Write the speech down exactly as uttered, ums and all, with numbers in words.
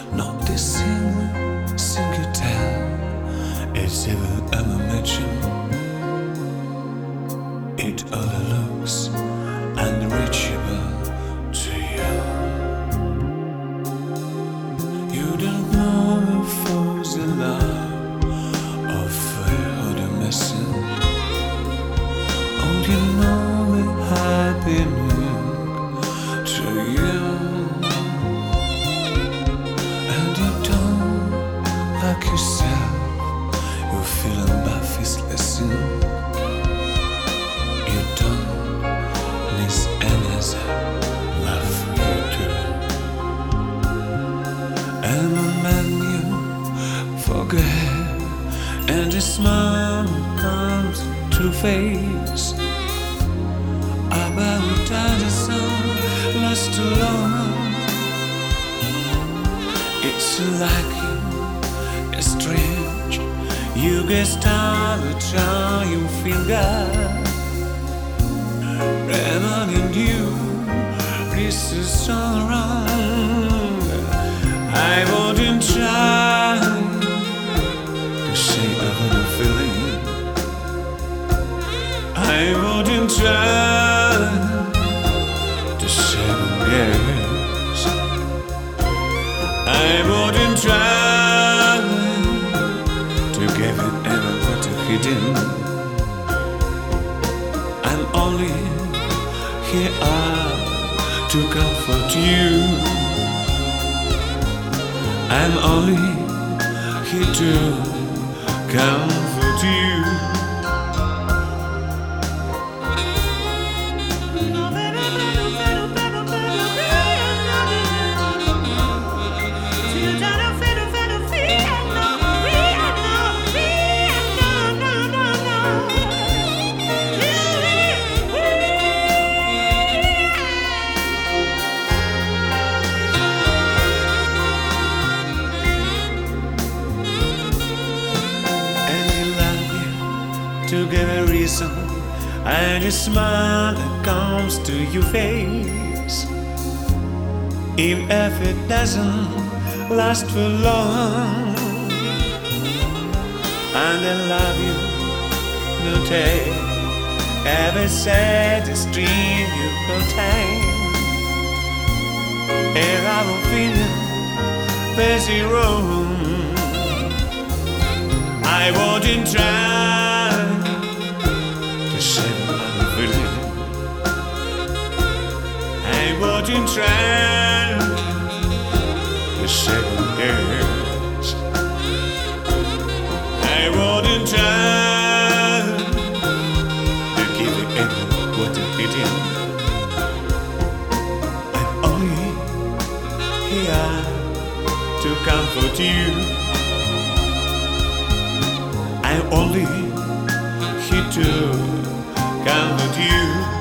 Not this single, single tale. It's even ever mentioned. It all looks unreachable to you. You don't know if falls in love or fear or the missing. Oh, you know it happening to you. And you don't like yourself. You're feeling bad, faceless. You don't miss anything love for you too. And the man you forget, and the smile comes to face. About the sun lost too long. It's like you, it's strange. You get started, how you feel God. Reminding you, this is all wrong. I wouldn't try to say I wouldn't feeling. I wouldn't try to say yes. I wouldn't try to give it ever but a hidden. I'm only here are to comfort you. I'm only here to comfort you. To give a reason, and a smile that comes to your face. Even if it doesn't last for long, and I love you, no take. Ever said the stream you contain. Here I will feel busy room. I wouldn't try to save my feeling. I wouldn't try to save my ears. I wouldn't try to give it any what it is. I'm only here to comfort you. I'm only here to comfort you.